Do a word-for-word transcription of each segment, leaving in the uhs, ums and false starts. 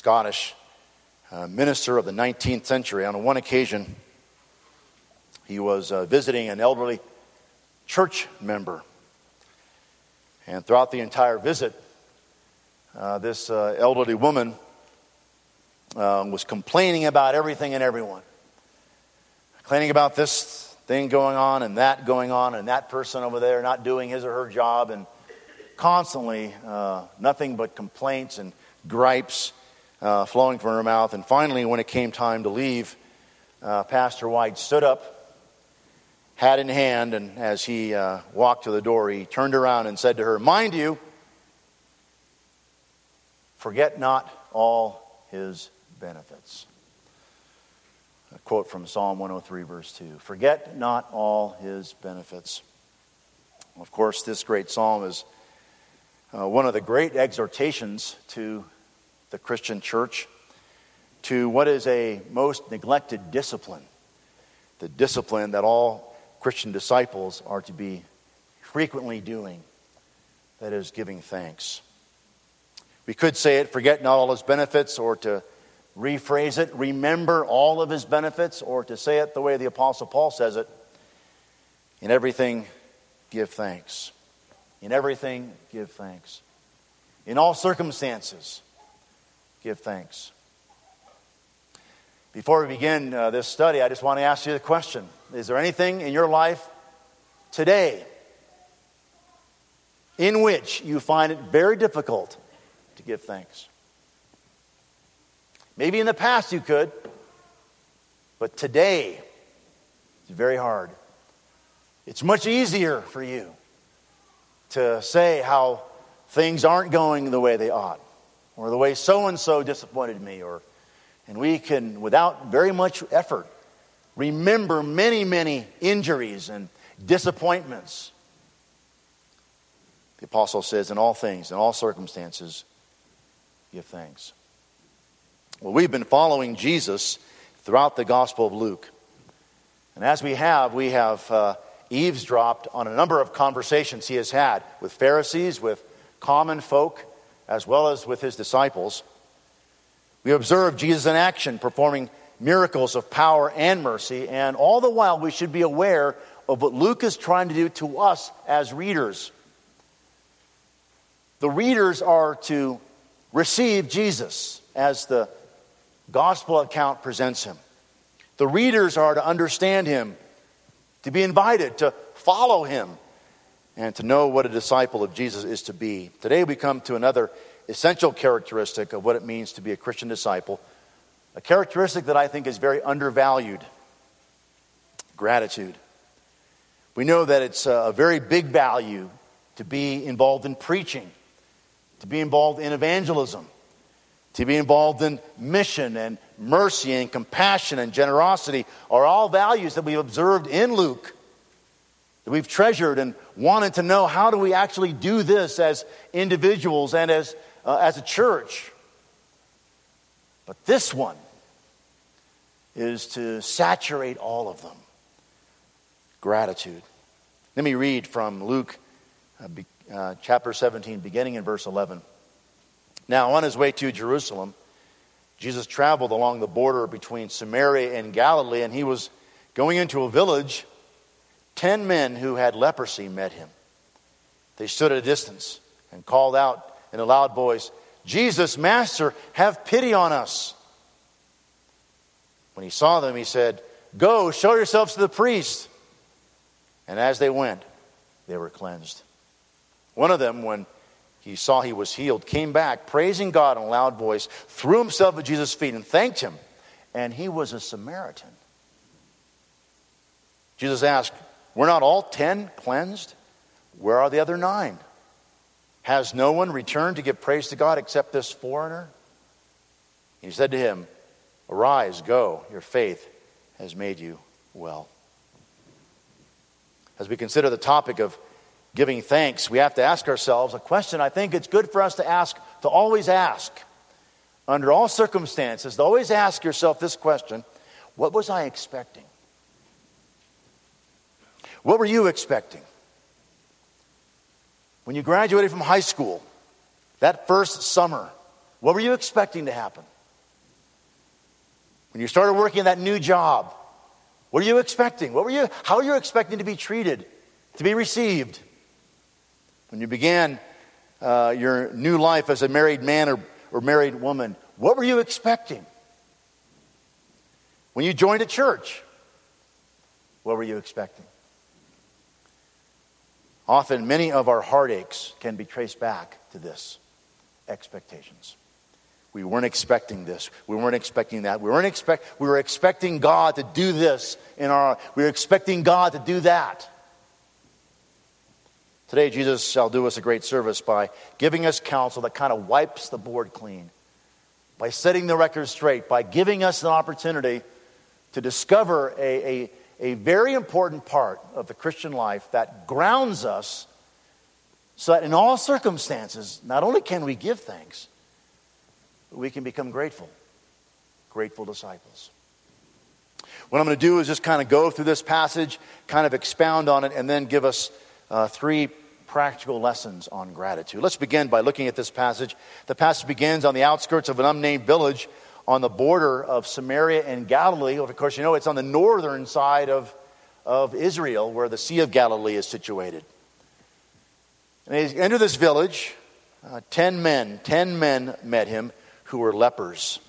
Scottish uh, minister of the nineteenth century. On one occasion, he was uh, visiting an elderly church member. And throughout the entire visit, uh, this uh, elderly woman uh, was complaining about everything and everyone. Complaining about this thing going on and that going on and that person over there not doing his or her job, and constantly uh, nothing but complaints and gripes uh, flowing from her mouth. And finally, when it came time to leave, uh, Pastor White stood up, hat in hand, and as he uh, walked to the door, he turned around and said to her, "Mind you, forget not all his benefits." A quote from Psalm one oh three, verse two. Forget not all his benefits. Of course, this great psalm is uh, one of the great exhortations to the Christian church, to what is a most neglected discipline, the discipline that all Christian disciples are to be frequently doing, that is, giving thanks. We could say it, forget not all his benefits, or to rephrase it, remember all of his benefits, or to say it the way the Apostle Paul says it, in everything give thanks. In everything give thanks. In all circumstances give thanks. Before we begin uh, this study, I just want to ask you the question. Is there anything in your life today in which you find it very difficult to give thanks? Maybe in the past you could, but today it's very hard. It's much easier for you to say how things aren't going the way they ought, or the way so-and-so disappointed me, or and we can, without very much effort, remember many, many injuries and disappointments. The apostle says, in all things, in all circumstances, give thanks. Well, we've been following Jesus throughout the Gospel of Luke. And as we have, we have uh, eavesdropped on a number of conversations he has had with Pharisees, with common folk, as well as with his disciples. We observe Jesus in action, performing miracles of power and mercy, and all the while we should be aware of what Luke is trying to do to us as readers. The readers are to receive Jesus as the gospel account presents him. The readers are to understand him, to be invited to follow him, and to know what a disciple of Jesus is to be. Today we come to another essential characteristic of what it means to be a Christian disciple, a characteristic that I think is very undervalued: gratitude. We know that it's a very big value to be involved in preaching, to be involved in evangelism, to be involved in mission and mercy and compassion and generosity are all values that we've observed in Luke, that we've treasured and wanted to know, how do we actually do this as individuals and as uh, as a church. But this one is to saturate all of them. Gratitude. Let me read from Luke uh, be, uh, chapter seventeen, beginning in verse eleven. Now, on his way to Jerusalem, Jesus traveled along the border between Samaria and Galilee, and he was going into a village. Ten men who had leprosy met him. They stood at a distance and called out in a loud voice, "Jesus, Master, have pity on us." When he saw them, he said, "Go, show yourselves to the priest." And as they went, they were cleansed. One of them, when he saw he was healed, came back, praising God in a loud voice, threw himself at Jesus' feet and thanked him. And he was a Samaritan. Jesus asked, "Were not all ten cleansed? Where are the other nine? Has no one returned to give praise to God except this foreigner?" He said to him, "Arise, go, your faith has made you well." As we consider the topic of giving thanks, we have to ask ourselves a question I think it's good for us to ask, to always ask. Under all circumstances, to always ask yourself this question: what was I expecting? What were you expecting? When you graduated from high school, that first summer, what were you expecting to happen? When you started working that new job, what are you expecting? What were you, how are you expecting to be treated, to be received? When you began uh, your new life as a married man or, or married woman, what were you expecting? When you joined a church, what were you expecting? Often, many of our heartaches can be traced back to this: expectations. We weren't expecting this. We weren't expecting that. We weren't expect. We were expecting God to do this in our. We were expecting God to do that. Today, Jesus shall do us a great service by giving us counsel that kind of wipes the board clean, by setting the record straight, by giving us an opportunity to discover a, a, a very important part of the Christian life that grounds us so that in all circumstances, not only can we give thanks, but we can become grateful, grateful disciples. What I'm going to do is just kind of go through this passage, kind of expound on it, and then give us uh, three practical lessons on gratitude. Let's begin by looking at this passage. The passage begins on the outskirts of an unnamed village on the border of Samaria and Galilee. Of course, you know it's on the northern side of, of Israel, where the Sea of Galilee is situated. And as he entered this village, uh, ten men, ten men met him who were lepers.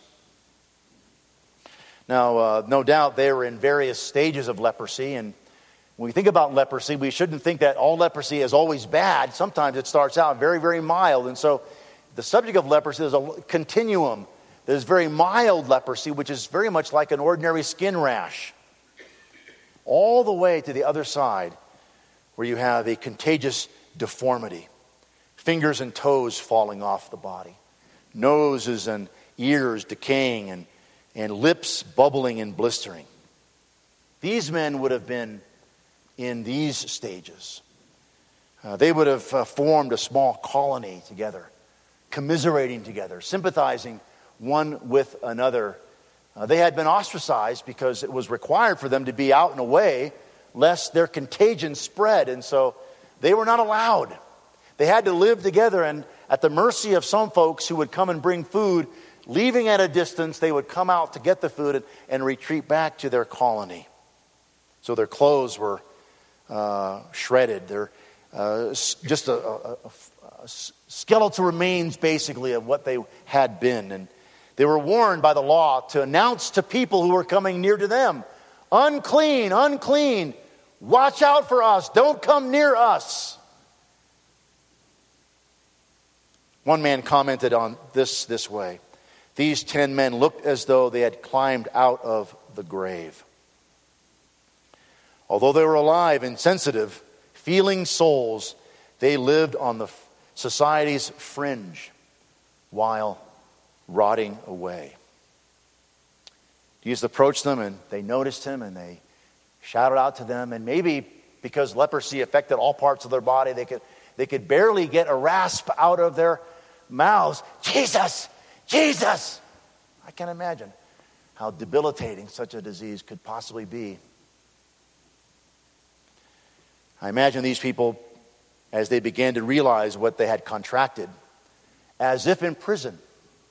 Now, uh, no doubt they were in various stages of leprosy, and when we think about leprosy, we shouldn't think that all leprosy is always bad. Sometimes it starts out very, very mild, and so the subject of leprosy is a continuum. There's very mild leprosy, which is very much like an ordinary skin rash, all the way to the other side, where you have a contagious deformity, fingers and toes falling off the body, noses and ears decaying, and, and lips bubbling and blistering. These men would have been in these stages. Uh, they would have uh, formed a small colony together, commiserating together, sympathizing one with another. Uh, they had been ostracized because it was required for them to be out and away lest their contagion spread, and so they were not allowed. They had to live together, and at the mercy of some folks who would come and bring food, leaving at a distance, they would come out to get the food and, and retreat back to their colony. So their clothes were uh, shredded. They're uh, just a, a, a, a skeletal remains, basically, of what they had been. And they were warned by the law to announce to people who were coming near to them, unclean, unclean, watch out for us, don't come near us. One man commented on this this way: these ten men looked as though they had climbed out of the grave. Although they were alive and sensitive, feeling souls, they lived on the society's fringe while rotting away. Jesus approached them, and they noticed him, and they shouted out to them, and maybe because leprosy affected all parts of their body, they could they could barely get a rasp out of their mouths. Jesus! Jesus! I can't imagine how debilitating such a disease could possibly be. I imagine these people, as they began to realize what they had contracted, as if in prison,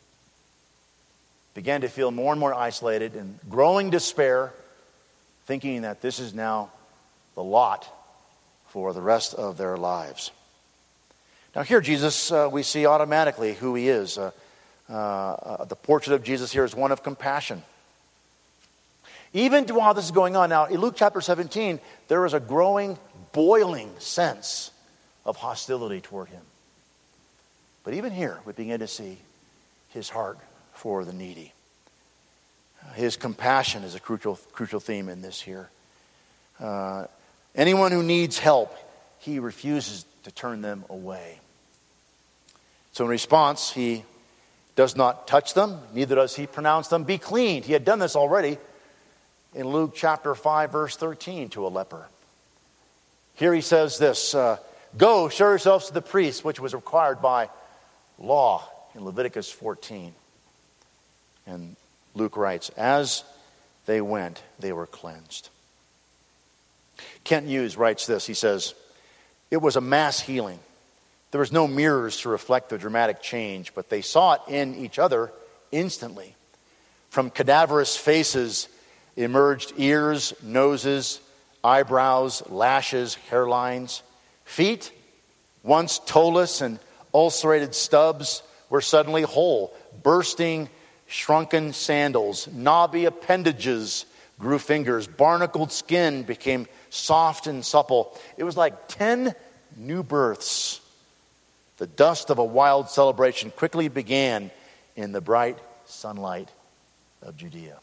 began to feel more and more isolated and growing despair, thinking that this is now the lot for the rest of their lives. Now here, Jesus, uh, we see automatically who he is. Uh, uh, uh, the portrait of Jesus here is one of compassion. Even while this is going on, now in Luke chapter seventeen, there is a growing, boiling sense of hostility toward him. But even here, we begin to see his heart for the needy. His compassion is a crucial, crucial theme in this here. Uh, anyone who needs help, he refuses to turn them away. So in response, he does not touch them, neither does he pronounce them be cleaned. He had done this already in Luke chapter five, verse thirteen, to a leper. Here he says this, uh, go, show yourselves to the priest, which was required by law in Leviticus fourteen. And Luke writes, as they went, they were cleansed. Kent Hughes writes this, he says, it was a mass healing. There was no mirrors to reflect the dramatic change, but they saw it in each other instantly. From cadaverous faces emerged ears, noses, eyebrows, lashes, hairlines. Feet, once toeless and ulcerated stubs, were suddenly whole. Bursting, shrunken sandals, knobby appendages grew fingers. Barnacled skin became soft and supple. It was like ten new births. The dust of a wild celebration quickly began in the bright sunlight of Judea.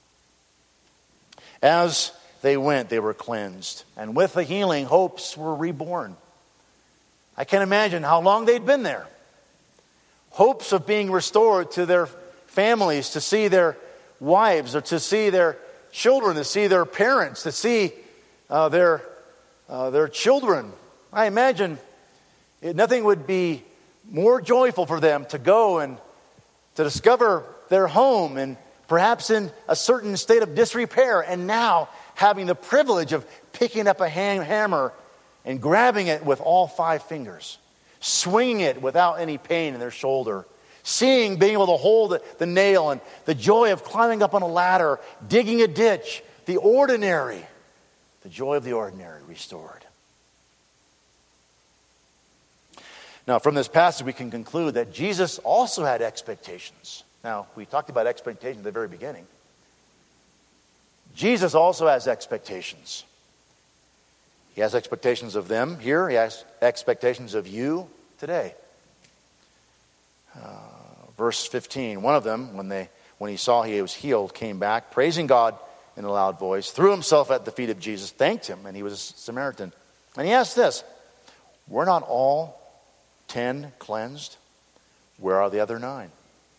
As they went, they were cleansed. And with the healing, hopes were reborn. I can't imagine how long they'd been there. Hopes of being restored to their families, to see their wives, or to see their children, to see their parents, to see uh, their, uh, their children. I imagine it, nothing would be more joyful for them to go and to discover their home and perhaps in a certain state of disrepair, and now having the privilege of picking up a ham- hammer and grabbing it with all five fingers, swinging it without any pain in their shoulder, seeing, being able to hold the, the nail, and the joy of climbing up on a ladder, digging a ditch, the ordinary, the joy of the ordinary restored. Now, from this passage, we can conclude that Jesus also had expectations. Now, we talked about expectations at the very beginning. Jesus also has expectations. He has expectations of them here. He has expectations of you today. Uh, verse fifteen, one of them, when they when he saw he was healed, came back, praising God in a loud voice, threw himself at the feet of Jesus, thanked him, and he was a Samaritan. And he asked this, were not all ten cleansed? Where are the other nine?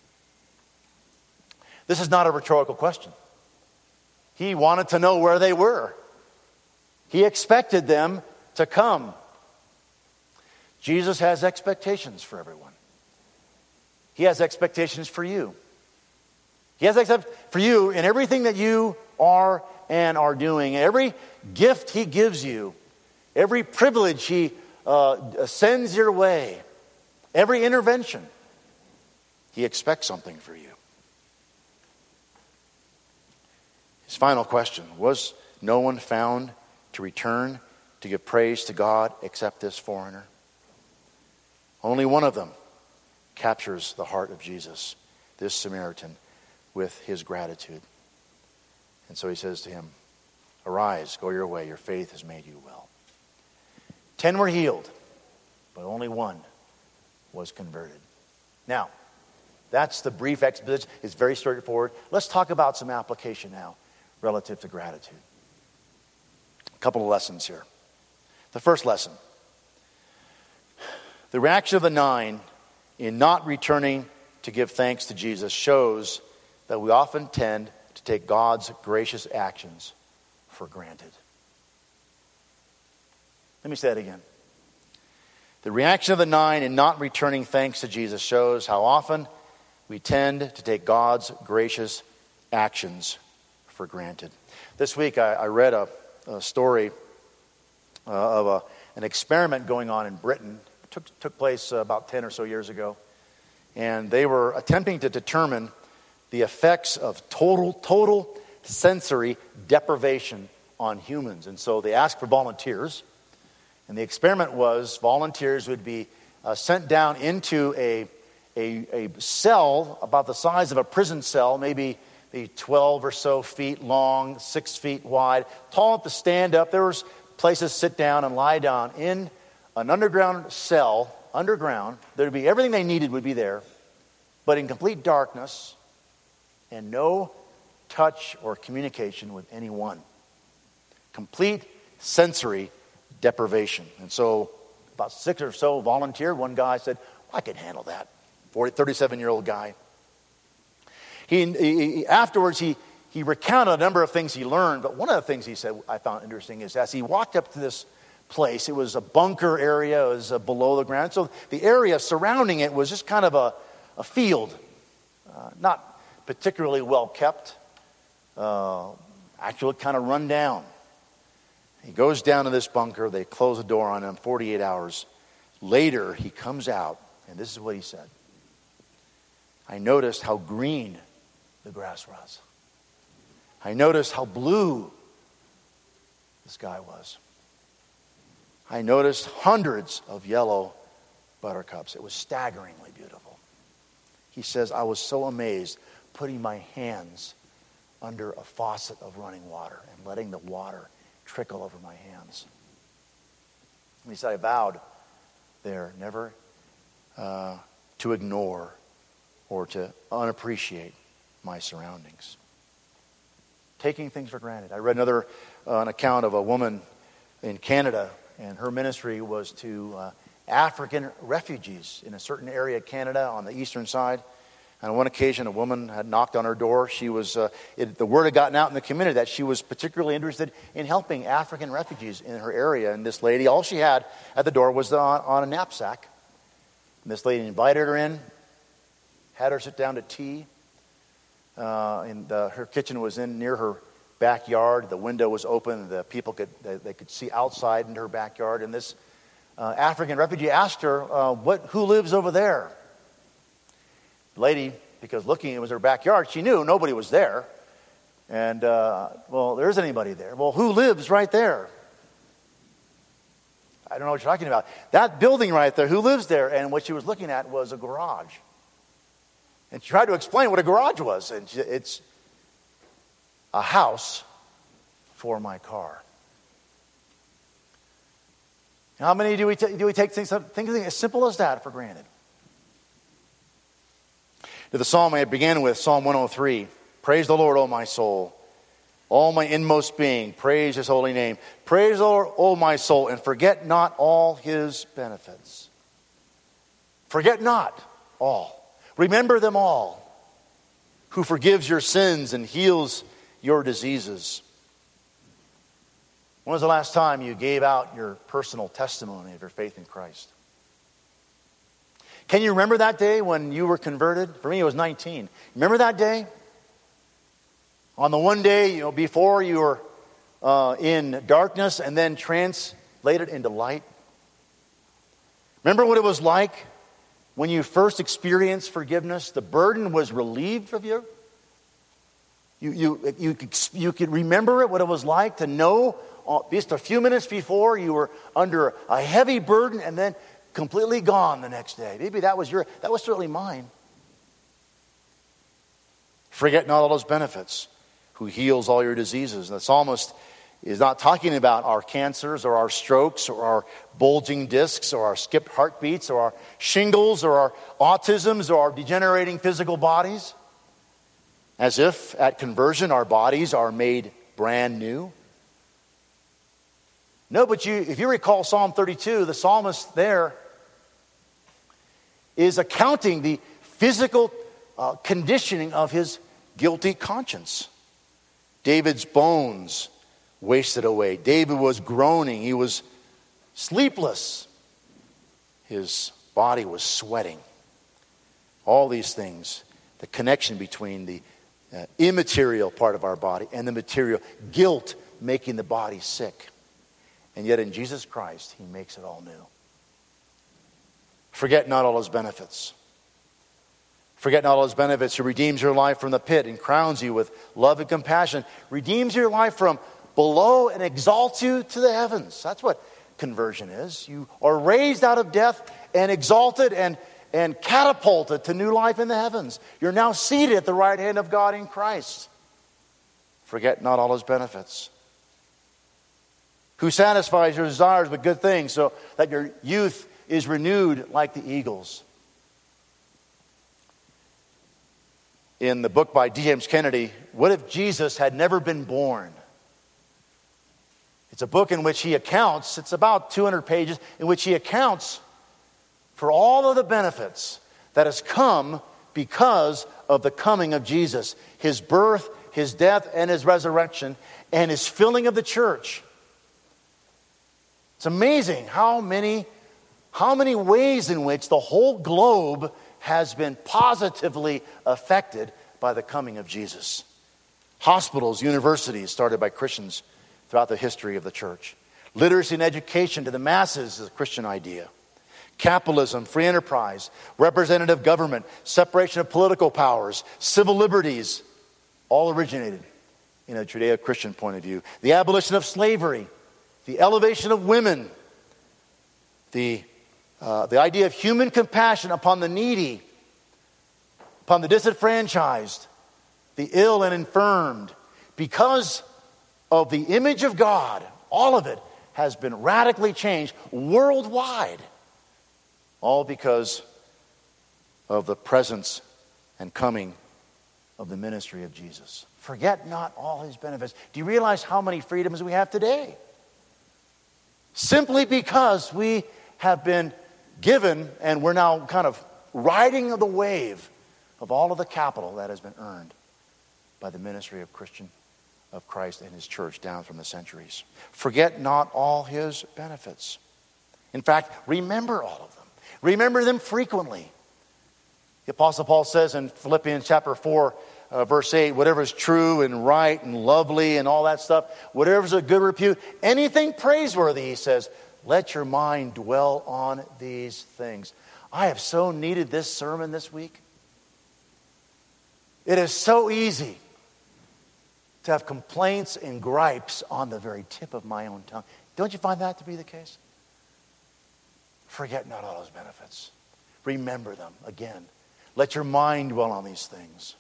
This is not a rhetorical question. He wanted to know where they were. He expected them to come. Jesus has expectations for everyone. He has expectations for you. He has expectations for you in everything that you are and are doing. Every gift he gives you, every privilege he uh, sends your way, every intervention, he expects something for you. His final question, was no one found to return to give praise to God except this foreigner? Only one of them captures the heart of Jesus, this Samaritan, with his gratitude. And so he says to him, arise, go your way, your faith has made you well. Ten were healed, but only one was converted. Now, that's the brief exposition. It's very straightforward. Let's talk about some application now relative to gratitude. A couple of lessons here. The first lesson. The reaction of the nine in not returning to give thanks to Jesus shows that we often tend to take God's gracious actions for granted. Let me say that again. The reaction of the nine in not returning thanks to Jesus shows how often we tend to take God's gracious actions for granted. This week I, I read a, a story uh, of a, an experiment going on in Britain. It took, took place uh, about ten or so years ago. And they were attempting to determine the effects of total, total sensory deprivation on humans. And so they asked for volunteers. And the experiment was volunteers would be uh, sent down into a, a, a cell about the size of a prison cell, maybe the twelve or so feet long, six feet wide, tall enough to stand up. There was places to sit down and lie down in an underground cell, underground. There would be everything they needed would be there, but in complete darkness and no touch or communication with anyone. Complete sensory deprivation. And so about six or so volunteered. One guy said, I could handle that. forty, thirty-seven-year-old guy. He, he afterwards, he, he recounted a number of things he learned, but one of the things he said I found interesting is as he walked up to this place, it was a bunker area, it was uh, below the ground. So the area surrounding it was just kind of a, a field, uh, not particularly well kept, uh, actually kind of run down. He goes down to this bunker, they close the door on him, forty-eight hours later he comes out, and this is what he said. I noticed how green the grass was. I noticed how blue the sky was. I noticed hundreds of yellow buttercups. It was staggeringly beautiful. He says, I was so amazed putting my hands under a faucet of running water and letting the water trickle over my hands. And he said, I vowed there never uh, to ignore or to unappreciate my surroundings. Taking things for granted. I read another uh, an account of a woman in Canada, and her ministry was to uh, African refugees in a certain area of Canada on the eastern side. And on one occasion, a woman had knocked on her door. She was uh, it, the word had gotten out in the community that she was particularly interested in helping African refugees in her area. And this lady, all she had at the door was on, on a knapsack. And this lady invited her in, had her sit down to tea. Uh, and uh, her kitchen was in near her backyard. The window was open. The people could they, they could see outside into her backyard. And this uh, African refugee asked her, uh, "What? Who lives over there?" The lady, because looking, it was her backyard, she knew nobody was there. And uh, well, there isn't anybody there. Well, who lives right there? I don't know what you're talking about. That building right there. Who lives there? And what she was looking at was a garage. And she tried to explain what a garage was. And she, it's a house for my car. How many do we, t- do we take things, things as simple as that for granted? To the psalm I began with, Psalm one oh three. Praise the Lord, O my soul. All my inmost being, praise his holy name. Praise the Lord, O my soul, and forget not all his benefits. Forget not all. Remember them all, who forgives your sins and heals your diseases. When was the last time you gave out your personal testimony of your faith in Christ? Can you remember that day when you were converted? For me, it was nineteen. Remember that day? On the one day, you know, before you were uh, in darkness and then translated into light. Remember what it was like when you first experienced forgiveness? The burden was relieved of you. You, you, you, you could remember it, what it was like to know uh, just a few minutes before you were under a heavy burden and then completely gone the next day. Maybe that was your, that was certainly mine. Forget not all those benefits, who heals all your diseases. And the psalmist is not talking about our cancers or our strokes or our bulging discs or our skipped heartbeats or our shingles or our autisms or our degenerating physical bodies. As if at conversion our bodies are made brand new. No, but you, if you recall Psalm thirty-two, the psalmist there is accounting the physical uh, conditioning of his guilty conscience. David's bones wasted away. David was groaning. He was sleepless. His body was sweating. All these things, the connection between the uh, immaterial part of our body and the material, guilt making the body sick. And yet in Jesus Christ, he makes it all new. Forget not all his benefits. Forget not all his benefits. He redeems your life from the pit and crowns you with love and compassion. Redeems your life from below and exalts you to the heavens. That's what conversion is. You are raised out of death and exalted and, and catapulted to new life in the heavens. You're now seated at the right hand of God in Christ. Forget not all his benefits. Who satisfies your desires with good things so that your youth is renewed like the eagles. In the book by D. James Kennedy, What If Jesus Had Never Been Born? It's a book in which he accounts, it's about two hundred pages, in which he accounts for all of the benefits that has come because of the coming of Jesus. His birth, his death, and his resurrection, and his filling of the church. It's amazing how many, how many ways in which the whole globe has been positively affected by the coming of Jesus. Hospitals, universities started by Christians throughout the history of the church. Literacy and education to the masses is a Christian idea. Capitalism, free enterprise, representative government, separation of political powers, civil liberties, all originated in a Judeo-Christian point of view. The abolition of slavery, the elevation of women, the, uh, the idea of human compassion upon the needy, upon the disenfranchised, the ill and infirmed. Because of the image of God, all of it has been radically changed worldwide. All because of the presence and coming of the ministry of Jesus. Forget not all his benefits. Do you realize how many freedoms we have today? Simply because we have been given, and we're now kind of riding the wave of all of the capital that has been earned by the ministry of Christian, of Christ and his church down from the centuries. Forget not all his benefits. In fact, remember all of them. Remember them frequently. The Apostle Paul says in Philippians chapter four, uh, verse eight, whatever is true and right and lovely and all that stuff, whatever is a good repute, anything praiseworthy, he says, let your mind dwell on these things. I have so needed this sermon this week. It is so easy to have complaints and gripes on the very tip of my own tongue. Don't you find that to be the case? Forget not all his benefits. Remember them again. Let your mind dwell on these things.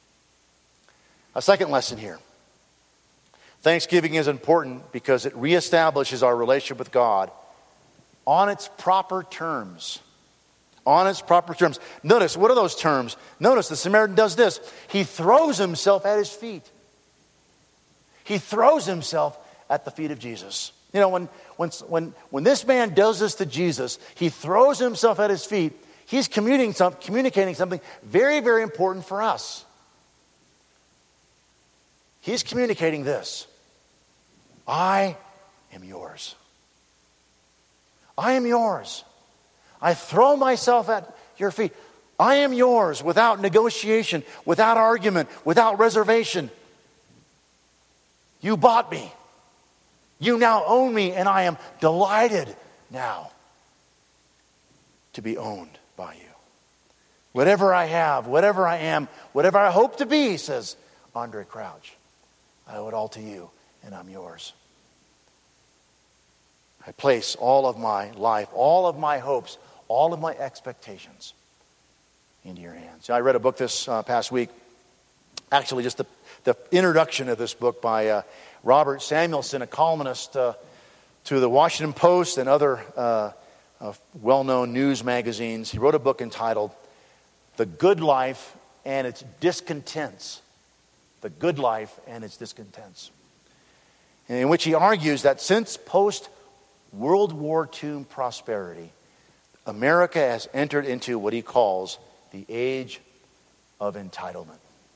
A second lesson here. Thanksgiving is important because it reestablishes our relationship with God on its proper terms. On its proper terms. Notice, what are those terms? Notice the Samaritan does this. He throws himself at his feet. He throws himself at the feet of Jesus. You know, when, when, when, when this man does this to Jesus, he throws himself at his feet. He's communicating, some, communicating something very, very important for us. He's communicating this. I am yours. I am yours. I throw myself at your feet. I am yours without negotiation, without argument, without reservation. You bought me. You now own me, and I am delighted now to be owned by you. Whatever I have, whatever I am, whatever I hope to be, says Andre Crouch, I owe it all to you, and I'm yours. I place all of my life, all of my hopes, all of my expectations into your hands. I read a book this uh, past week, actually just the, the introduction of this book by uh, Robert Samuelson, a columnist uh, to the Washington Post and other uh, uh, well-known news magazines. He wrote a book entitled The Good Life and Its Discontents. The Good Life and Its Discontents. In which he argues that since post-World War Two prosperity, America has entered into what he calls the age of entitlement.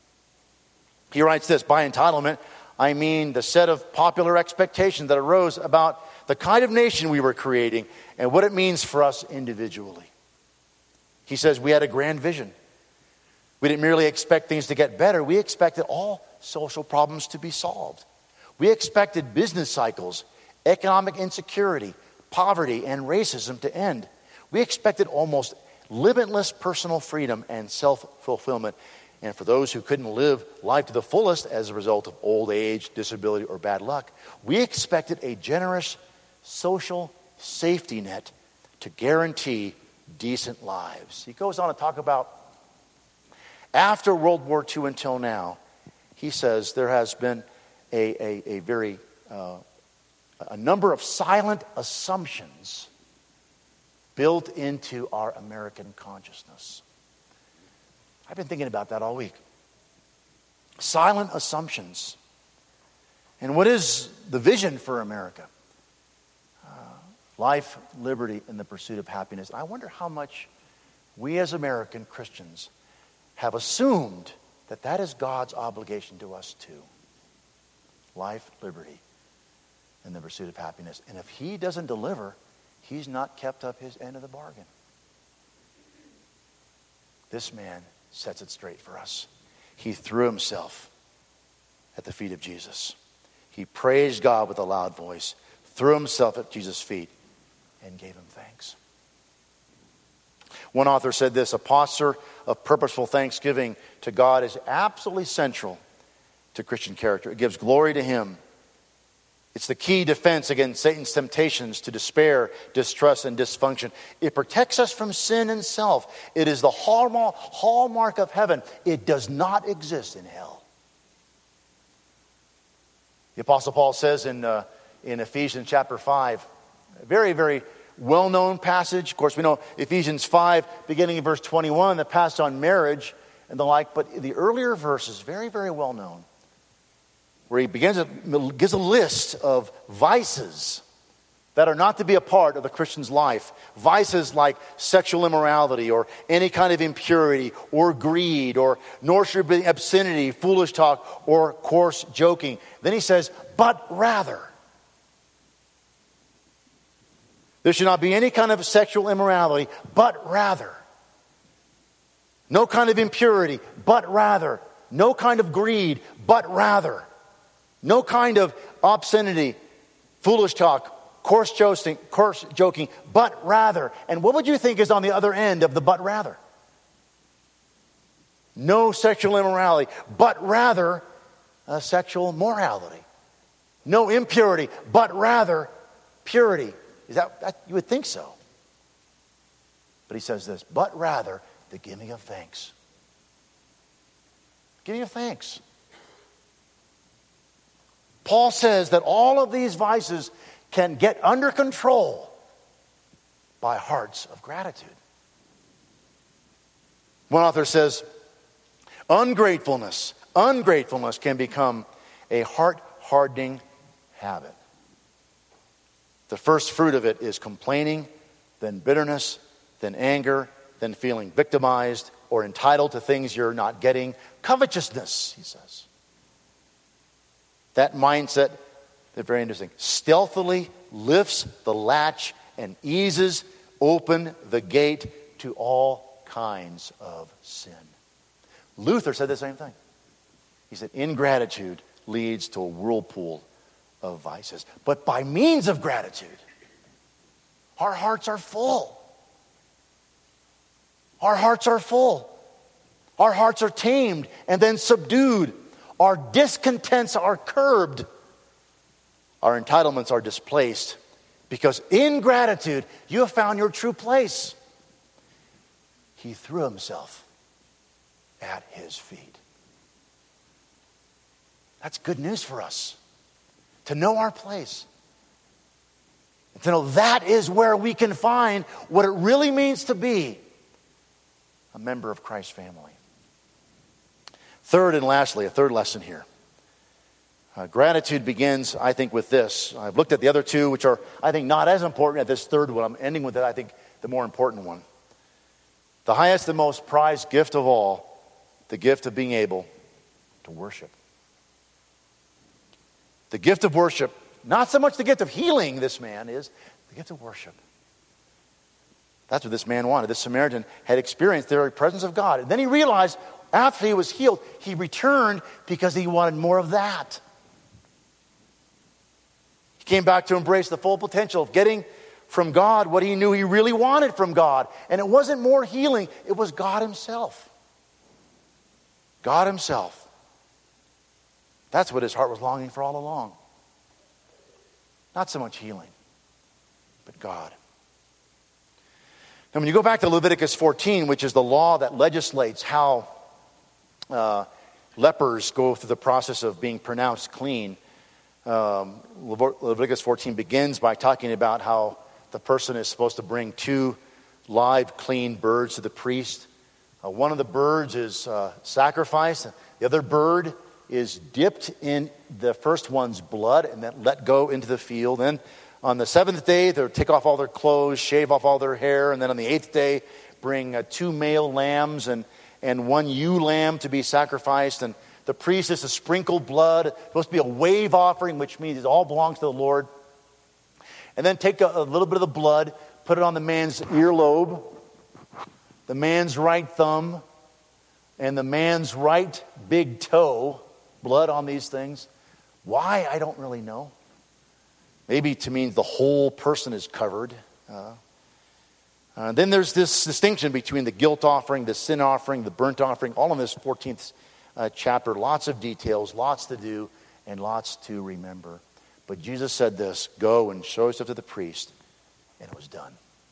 He writes this, by entitlement, I mean the set of popular expectations that arose about the kind of nation we were creating and what it means for us individually. He says we had a grand vision. We didn't merely expect things to get better. We expected all social problems to be solved. We expected business cycles, economic insecurity, poverty, and racism to end. We expected almost limitless personal freedom and self-fulfillment. And for those who couldn't live life to the fullest as a result of old age, disability, or bad luck, we expected a generous social safety net to guarantee decent lives. He goes on to talk about after World War Two until now, he says there has been a, a, a very, uh, a number of silent assumptions built into our American consciousness. I've been thinking about that all week. Silent assumptions. And what is the vision for America? Uh, life, liberty, and the pursuit of happiness. I wonder how much we as American Christians have assumed that that is God's obligation to us too. Life, liberty, and the pursuit of happiness. And if he doesn't deliver, he's not kept up his end of the bargain. This man sets it straight for us. He threw himself at the feet of Jesus. He praised God with a loud voice, threw himself at Jesus' feet, and gave him thanks. One author said this, a posture of purposeful thanksgiving to God is absolutely central to Christian character. It gives glory to Him. It's the key defense against Satan's temptations to despair, distrust, and dysfunction. It protects us from sin and self. It is the hallmark, hallmark of heaven. It does not exist in hell. The Apostle Paul says in, uh, in Ephesians chapter five, a very, very well-known passage. Of course, we know Ephesians five, beginning in verse twenty-one, that passed on marriage and the like. But the earlier verses, very, very well-known, where he begins to, gives a list of vices that are not to be a part of the Christian's life. Vices like sexual immorality or any kind of impurity or greed or nor should be obscenity, foolish talk, or coarse joking. Then he says, but rather. There should not be any kind of sexual immorality, but rather. No kind of impurity, but rather. No kind of greed, but rather. No kind of obscenity, foolish talk, coarse joking, coarse joking, but rather. And what would you think is on the other end of the but rather? No sexual immorality, but rather uh, sexual morality. No impurity, but rather purity. Is that, that you would think so? But he says this, but rather the giving of thanks. Giving of thanks. Paul says that all of these vices can get under control by hearts of gratitude. One author says, ungratefulness, ungratefulness can become a heart-hardening habit. The first fruit of it is complaining, then bitterness, then anger, then feeling victimized or entitled to things you're not getting. Covetousness, he says. That mindset, they're very interesting, stealthily lifts the latch and eases open the gate to all kinds of sin. Luther said the same thing. He said, ingratitude leads to a whirlpool of vices. But by means of gratitude, our hearts are full. Our hearts are full. Our hearts are tamed and then subdued. Our discontents are curbed. Our entitlements are displaced. Because in gratitude, you have found your true place. He threw himself at his feet. That's good news for us. To know our place. And to know that is where we can find what it really means to be a member of Christ's family. Third and lastly, a third lesson here. Uh, gratitude begins, I think, with this. I've looked at the other two, which are, I think, not as important as this third one. I'm ending with it, I think, the more important one. The highest and most prized gift of all, the gift of being able to worship. The gift of worship, not so much the gift of healing this man is, the gift of worship. That's what this man wanted. This Samaritan had experienced the very presence of God. And then he realized after he was healed, he returned because he wanted more of that. He came back to embrace the full potential of getting from God what he knew he really wanted from God. And it wasn't more healing, it was God himself. God himself. That's what his heart was longing for all along. Not so much healing, but God. Now when you go back to Leviticus fourteen, which is the law that legislates how uh, lepers go through the process of being pronounced clean, um, Leviticus fourteen begins by talking about how the person is supposed to bring two live, clean birds to the priest. Uh, one of the birds is uh, sacrificed. The other bird is dipped in the first one's blood and then let go into the field. Then on the seventh day, they'll take off all their clothes, shave off all their hair. And then on the eighth day, bring uh, two male lambs and, and one ewe lamb to be sacrificed. And the priest is to sprinkle blood. It's supposed to be a wave offering, which means it all belongs to the Lord. And then take a, a little bit of the blood, put it on the man's earlobe, the man's right thumb, and the man's right big toe. Blood on these things. Why? I don't really know. Maybe to mean the whole person is covered. Uh, uh, then there's this distinction between the guilt offering, the sin offering, the burnt offering, all in this fourteenth uh, chapter, lots of details, lots to do, and lots to remember. But Jesus said this, go and show yourself to the priest, and it was done.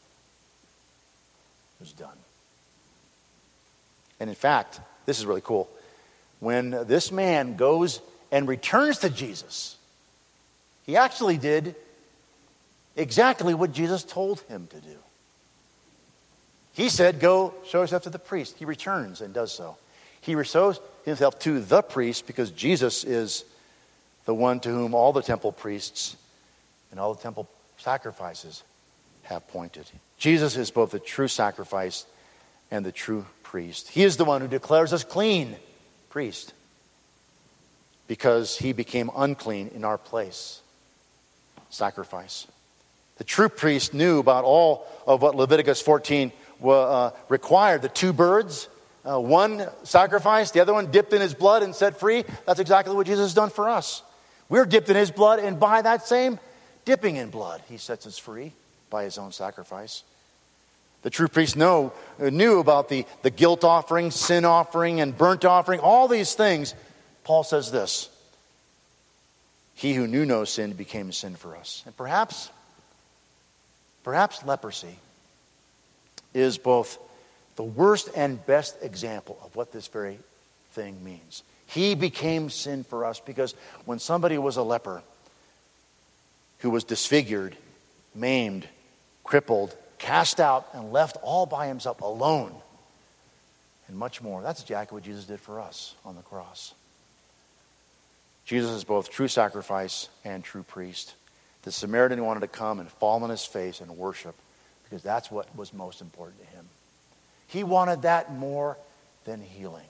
It was done. And in fact, this is really cool. When this man goes and returns to Jesus, he actually did exactly what Jesus told him to do. He said, go show yourself to the priest. He returns and does so. He shows himself to the priest because Jesus is the one to whom all the temple priests and all the temple sacrifices have pointed. Jesus is both the true sacrifice and the true priest. He is the one who declares us clean priest because he became unclean in our place. Sacrifice. The true priest knew about all of what Leviticus fourteen uh, required. The two birds, uh, one sacrificed, the other one dipped in his blood and set free. That's exactly what Jesus has done for us. We're dipped in his blood, and by that same dipping in blood, he sets us free by his own sacrifice. The true priest know, knew about the, the guilt offering, sin offering, and burnt offering, all these things. Paul says this, he who knew no sin became sin for us. And perhaps, perhaps leprosy is both the worst and best example of what this very thing means. He became sin for us because when somebody was a leper who was disfigured, maimed, crippled, cast out, and left all by himself alone, and much more, that's exactly what Jesus did for us on the cross. Jesus is both true sacrifice and true priest. The Samaritan wanted to come and fall on his face and worship because that's what was most important to him. He wanted that more than healing.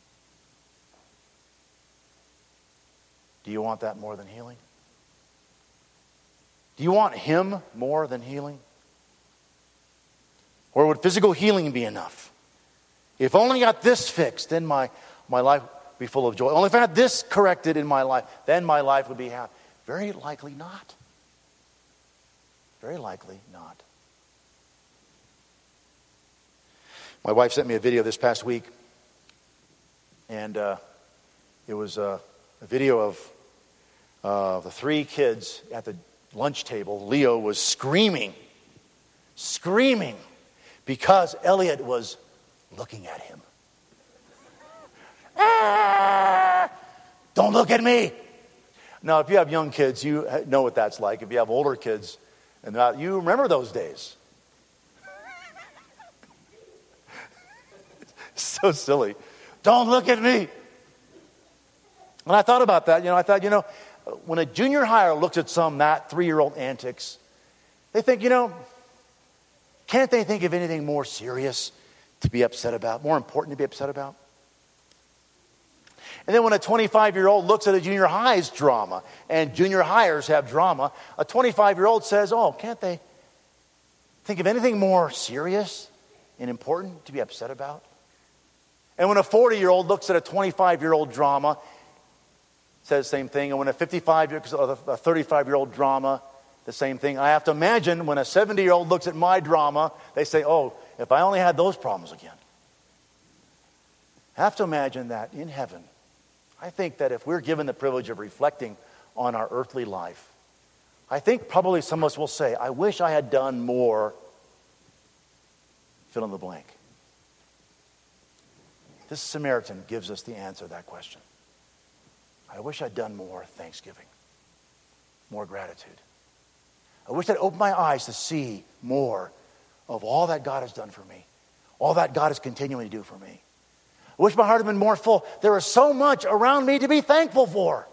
Do you want that more than healing? Do you want him more than healing? Or would physical healing be enough? If only I got this fixed, then my, my life would be full of joy. Only if I had this corrected in my life, then my life would be happy. Very likely not. Very likely not. My wife sent me a video this past week, and uh, it was uh, a video of uh, the three kids at the lunch table. Leo was screaming, screaming, because Elliot was looking at him. Ah, don't look at me. Now, if you have young kids, you know what that's like. If you have older kids, and not, you remember those days. So silly. Don't look at me. And I thought about that. You know, I thought, you know, when a junior higher looks at some that three-year-old antics, they think, you know, can't they think of anything more serious to be upset about, more important to be upset about? And then when a twenty-five-year-old looks at a junior high's drama, and junior hires have drama, a twenty-five-year-old says, oh, can't they think of anything more serious and important to be upset about? And when a forty-year-old looks at a twenty-five-year-old drama, says the same thing. And when a fifty-five-year-old, a thirty-five-year-old drama, the same thing. I have to imagine when a seventy-year-old looks at my drama, they say, oh, if I only had those problems again. I have to imagine that in heaven, I think that if we're given the privilege of reflecting on our earthly life, I think probably some of us will say, I wish I had done more, fill in the blank. This Samaritan gives us the answer to that question. I wish I'd done more thanksgiving, more gratitude. I wish I'd opened my eyes to see more of all that God has done for me, all that God is continuing to do for me. I wish my heart had been more full. There is so much around me to be thankful for.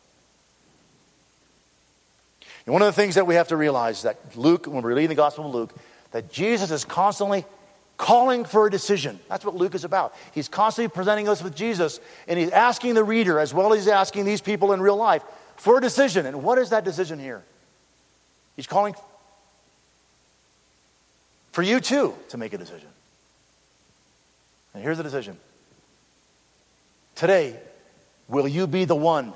And one of the things that we have to realize is that Luke, when we're reading the Gospel of Luke, that Jesus is constantly calling for a decision. That's what Luke is about. He's constantly presenting us with Jesus, and he's asking the reader, as well as he's asking these people in real life, for a decision. And what is that decision here? He's calling for you too to make a decision. And here's the decision. Today, will you be the one?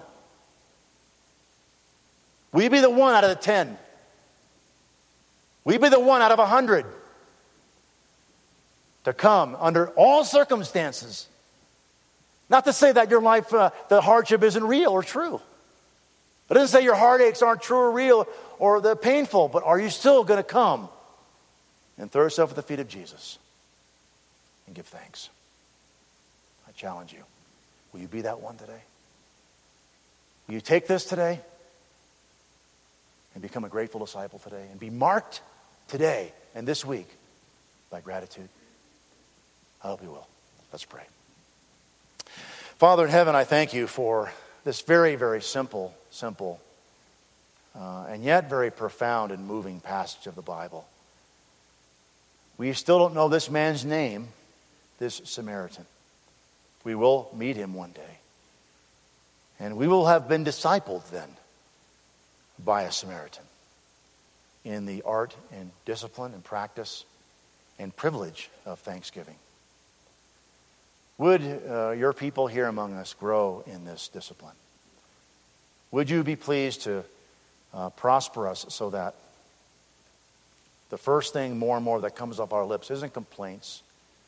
Will you be the one out of the ten? Will you be the one out of a hundred? To come under all circumstances Not to say that your life, uh, the hardship isn't real or true. It doesn't say your heartaches aren't true or real or they're painful, but are you still going to come and throw yourself at the feet of Jesus and give thanks? I challenge you. Will you be that one today? Will you take this today and become a grateful disciple today and be marked today and this week by gratitude? I hope you will. Let's pray. Father in heaven, I thank you for this very, very simple, simple, uh, and yet very profound and moving passage of the Bible. We still don't know this man's name, this Samaritan. We will meet him one day. And we will have been discipled then by a Samaritan in the art and discipline and practice and privilege of thanksgiving. Would uh, your people here among us grow in this discipline? Would you be pleased to uh, prosper us so that the first thing more and more that comes off our lips isn't complaints,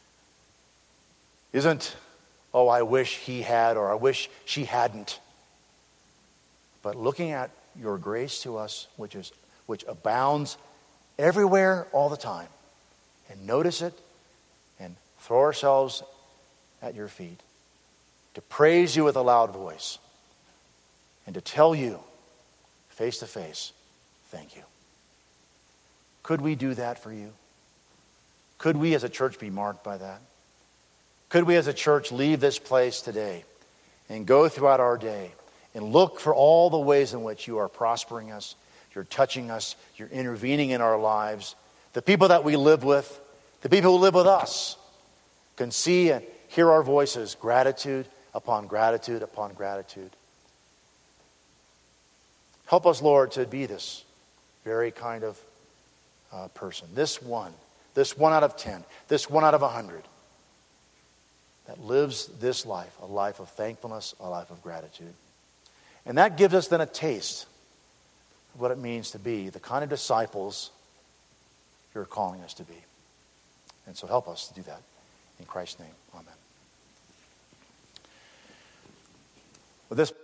isn't, oh, I wish he had or I wish she hadn't, but looking at your grace to us, which is which abounds everywhere all the time, and notice it and throw ourselves at your feet to praise you with a loud voice and to tell you face to face, thank you. Could we do that for you? Could we as a church be marked by that? Could we as a church leave this place today and go throughout our day and look for all the ways in which you are prospering us, you're touching us, you're intervening in our lives, the people that we live with, the people who live with us can see and hear our voices, gratitude upon gratitude upon gratitude. Help us, Lord, to be this very kind of uh, person. This one, this one out of ten, this one out of a hundred that lives this life, a life of thankfulness, a life of gratitude. And that gives us then a taste of what it means to be the kind of disciples you're calling us to be. And so help us to do that. In Christ's name, amen. With this